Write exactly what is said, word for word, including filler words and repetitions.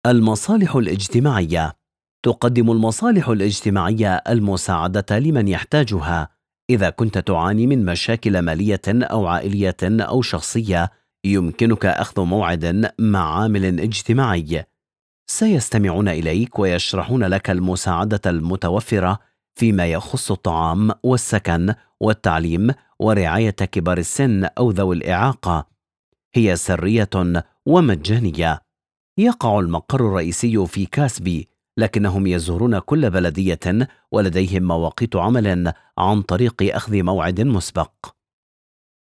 المصالح الاجتماعية. تقدم المصالح الاجتماعية المساعدة لمن يحتاجها. إذا كنت تعاني من مشاكل مالية أو عائلية أو شخصية، يمكنك أخذ موعد مع عامل اجتماعي. سيستمعون إليك ويشرحون لك المساعدة المتوفرة فيما يخص الطعام والسكن والتعليم ورعاية كبار السن أو ذوي الإعاقة. هي سرية ومجانية. يقع المقر الرئيسي في كاسبي، لكنهم يزورون كل بلدية ولديهم مواقيت عمل عن طريق أخذ موعد مسبق.